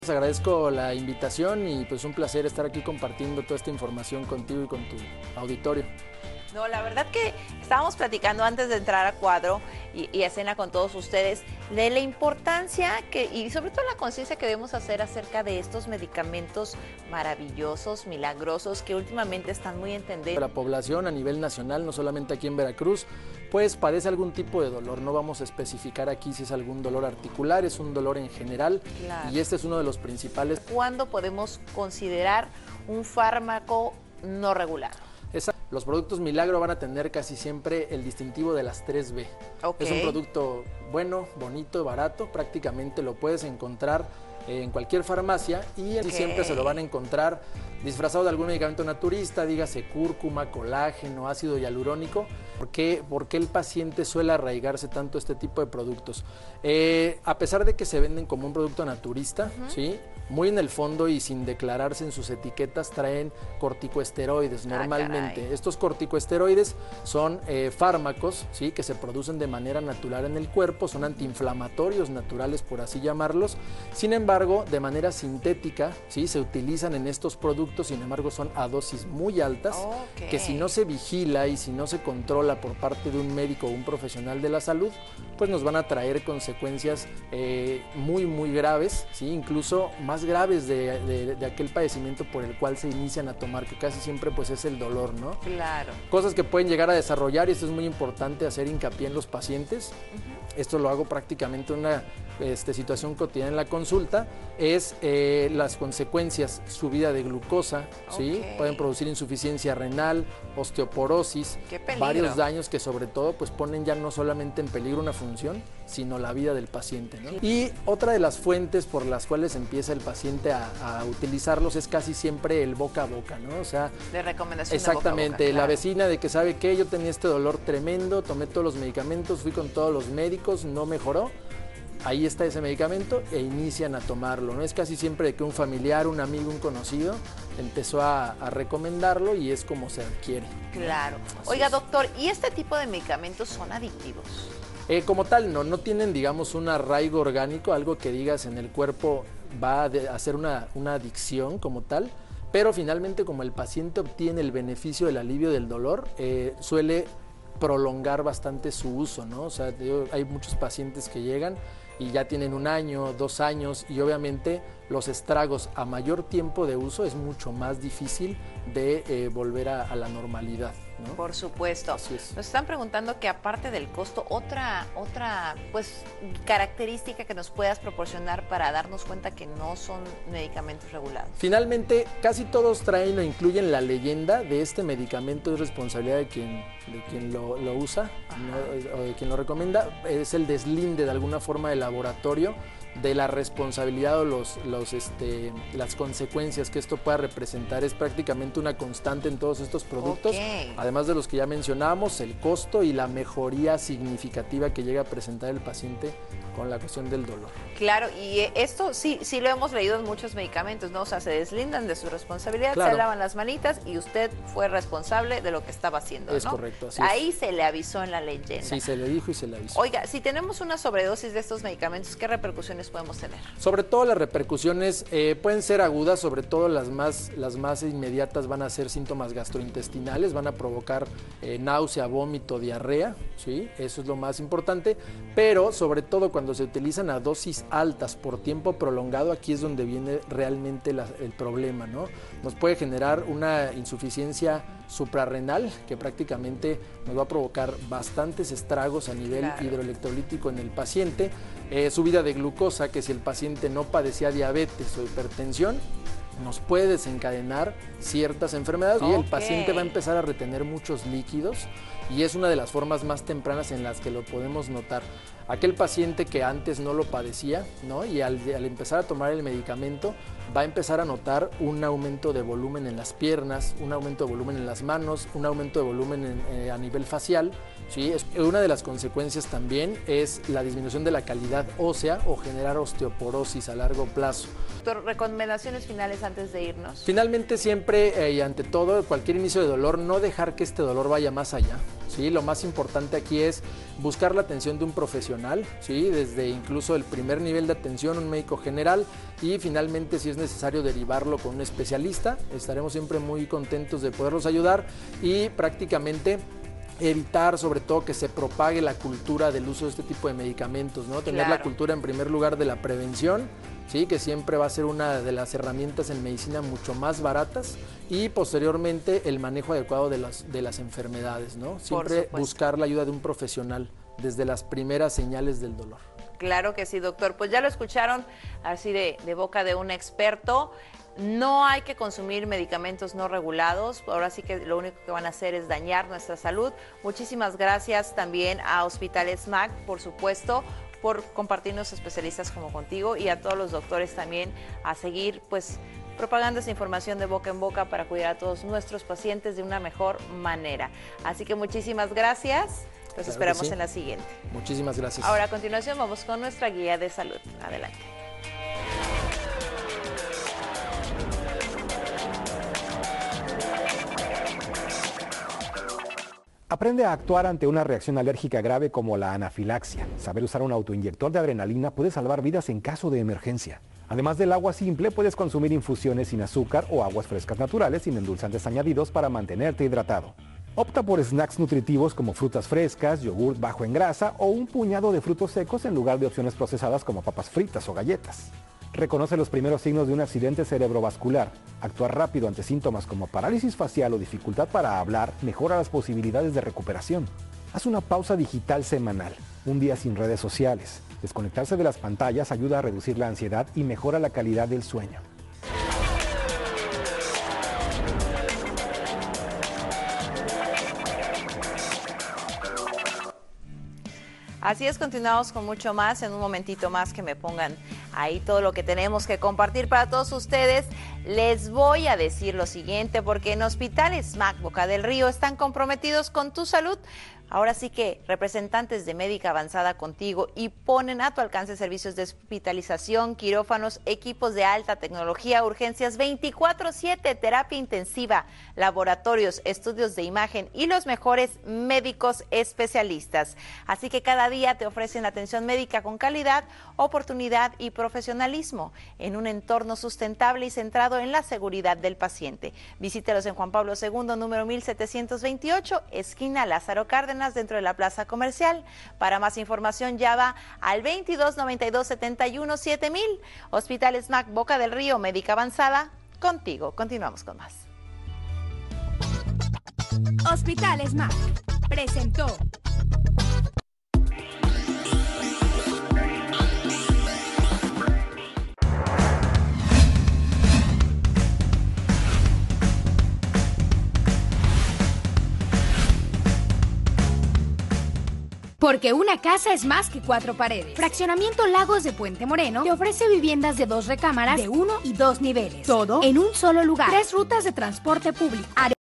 Les agradezco la invitación y pues un placer estar aquí compartiendo toda esta información contigo y con tu auditorio. No, la verdad que estábamos platicando antes de entrar a cuadro y a escena con todos ustedes de la importancia y sobre todo la conciencia que debemos hacer acerca de estos medicamentos maravillosos, milagrosos, que últimamente están muy en tendencia. La población a nivel nacional, no solamente aquí en Veracruz, pues padece algún tipo de dolor. No vamos a especificar aquí si es algún dolor articular, es un dolor en general. Claro. Y este es uno de los principales. ¿Cuándo podemos considerar un fármaco no regulado? Los productos Milagro van a tener casi siempre el distintivo de las 3B. Okay. Es un producto bueno, bonito, barato, prácticamente lo puedes encontrar en cualquier farmacia y siempre se lo van a encontrar disfrazado de algún medicamento naturista, dígase cúrcuma, colágeno, ácido hialurónico. ¿Por qué el paciente suele arraigarse tanto a este tipo de productos? A pesar de que se venden como un producto naturista, ¿sí? Muy en el fondo y sin declararse en sus etiquetas traen corticosteroides normalmente. Estos corticosteroides son fármacos, ¿sí? Que se producen de manera natural en el cuerpo, son antiinflamatorios naturales, por así llamarlos. Sin embargo, de manera sintética, ¿sí? Se utilizan en estos productos, sin embargo son a dosis muy altas, que si no se vigila y si no se controla por parte de un médico o un profesional de la salud, pues nos van a traer consecuencias muy graves, ¿sí? Incluso más graves de aquel padecimiento por el cual se inician a tomar, que casi siempre pues es el dolor, ¿no? Claro. Cosas que pueden llegar a desarrollar, y esto es muy importante hacer hincapié en los pacientes. Esto lo hago prácticamente en una situación cotidiana en la consulta, es las consecuencias, subida de glucosa, ¿sí? Pueden producir insuficiencia renal, osteoporosis, varios daños que sobre todo pues ponen ya no solamente en peligro una función, sino la vida del paciente, ¿no? Y otra de las fuentes por las cuales empieza el paciente a utilizarlos es casi siempre el boca a boca, ¿no? O sea, de recomendación exactamente, de boca a boca, la vecina de que sabe que yo tenía este dolor tremendo, tomé todos los medicamentos, fui con todos los médicos, no mejoró. Ahí está ese medicamento e inician a tomarlo, ¿no? Es casi siempre de que un familiar, un amigo, un conocido empezó a recomendarlo y es como se adquiere. Claro. Oiga, doctor, ¿y este tipo de medicamentos son adictivos? Como tal, no tienen, digamos, un arraigo orgánico, algo que digas en el cuerpo va a hacer una adicción como tal, pero finalmente como el paciente obtiene el beneficio del alivio del dolor, suele prolongar bastante su uso, ¿no? O sea, hay muchos pacientes que llegan y ya tienen 1 año, 2 años y obviamente los estragos a mayor tiempo de uso es mucho más difícil de volver a la normalidad, ¿no? Por supuesto. Así es. Nos están preguntando que aparte del costo, otra pues característica que nos puedas proporcionar para darnos cuenta que no son medicamentos regulados. Finalmente, casi todos traen o incluyen la leyenda de este medicamento, es responsabilidad de quien lo usa, ¿no? O de quien lo recomienda, es el deslinde de alguna forma del laboratorio de la responsabilidad o las consecuencias que esto pueda representar. Es prácticamente una constante en todos estos productos, además de los que ya mencionábamos, el costo y la mejoría significativa que llega a presentar el paciente con la cuestión del dolor. Claro, y esto sí lo hemos leído en muchos medicamentos, ¿no? O sea, se deslindan de su responsabilidad, claro, se lavan las manitas y usted fue responsable de lo que estaba haciendo, ¿no? Es correcto, así Ahí es. se le avisó en la leyenda. Sí, se le dijo y se le avisó. Oiga, si tenemos una sobredosis de estos medicamentos, ¿qué repercusiones podemos tener? Sobre todo las repercusiones pueden ser agudas, sobre todo las más inmediatas van a ser síntomas gastrointestinales, van a provocar náusea, vómito, diarrea, ¿sí? Eso es lo más importante, pero sobre todo cuando se utilizan a dosis altas por tiempo prolongado, aquí es donde viene realmente el problema, ¿no? Nos puede generar una insuficiencia suprarrenal que prácticamente nos va a provocar bastantes estragos a nivel hidroelectrolítico en el paciente, subida de glucosa, que si el paciente no padecía diabetes o hipertensión, nos puede desencadenar ciertas enfermedades y el paciente va a empezar a retener muchos líquidos y es una de las formas más tempranas en las que lo podemos notar. Aquel paciente que antes no lo padecía, ¿no? Y al empezar a tomar el medicamento va a empezar a notar un aumento de volumen en las piernas, un aumento de volumen en las manos, un aumento de volumen a nivel facial, ¿sí? Una de las consecuencias también es la disminución de la calidad ósea o generar osteoporosis a largo plazo. Doctor, recomendaciones finales antes de irnos. Finalmente siempre y ante todo, cualquier inicio de dolor, no dejar que este dolor vaya más allá, ¿sí? Lo más importante aquí es buscar la atención de un profesional, ¿sí? Desde incluso el primer nivel de atención, un médico general, y finalmente si es necesario derivarlo con un especialista. Estaremos siempre muy contentos de poderlos ayudar y prácticamente evitar sobre todo que se propague la cultura del uso de este tipo de medicamentos, ¿no? Tener la cultura en primer lugar de la prevención, ¿sí? Que siempre va a ser una de las herramientas en medicina mucho más baratas, y posteriormente el manejo adecuado de las enfermedades, ¿no? Siempre buscar la ayuda de un profesional desde las primeras señales del dolor. Claro que sí, doctor. Pues ya lo escucharon así de boca de un experto. No hay que consumir medicamentos no regulados, ahora sí que lo único que van a hacer es dañar nuestra salud. Muchísimas gracias también a Hospitales MAC, por supuesto, por compartirnos especialistas como contigo, y a todos los doctores también a seguir pues propagando esa información de boca en boca para cuidar a todos nuestros pacientes de una mejor manera. Así que muchísimas gracias, los esperamos en la siguiente. Muchísimas gracias. Ahora a continuación vamos con nuestra guía de salud. Adelante. Aprende a actuar ante una reacción alérgica grave como la anafilaxia. Saber usar un autoinyector de adrenalina puede salvar vidas en caso de emergencia. Además del agua simple, puedes consumir infusiones sin azúcar o aguas frescas naturales sin endulzantes añadidos para mantenerte hidratado. Opta por snacks nutritivos como frutas frescas, yogur bajo en grasa o un puñado de frutos secos en lugar de opciones procesadas como papas fritas o galletas. Reconoce los primeros signos de un accidente cerebrovascular. Actuar rápido ante síntomas como parálisis facial o dificultad para hablar mejora las posibilidades de recuperación. Haz una pausa digital semanal, un día sin redes sociales. Desconectarse de las pantallas ayuda a reducir la ansiedad y mejora la calidad del sueño. Así es, continuamos con mucho más. En un momentito más que me pongan ahí todo lo que tenemos que compartir para todos ustedes, les voy a decir lo siguiente, porque en Hospitales MAC Boca del Río están comprometidos con tu salud. Ahora sí que representantes de Médica Avanzada contigo, y ponen a tu alcance servicios de hospitalización, quirófanos, equipos de alta tecnología, urgencias 24/7, terapia intensiva, laboratorios, estudios de imagen y los mejores médicos especialistas. Así que cada día te ofrecen atención médica con calidad, oportunidad y profesionalismo en un entorno sustentable y centrado en la seguridad del paciente. Visítelos en Juan Pablo II, número 1728, esquina Lázaro Cárdenas, dentro de la plaza comercial. Para más información llama al 22 92 71 7000. Hospitales MAC Boca del Río, Médica Avanzada, contigo. Continuamos con más. Hospitales MAC presentó. Porque una casa es más que 4 paredes. Fraccionamiento Lagos de Puente Moreno te ofrece viviendas de 2 recámaras, de 1 y 2 niveles. Todo en un solo lugar. 3 rutas de transporte público.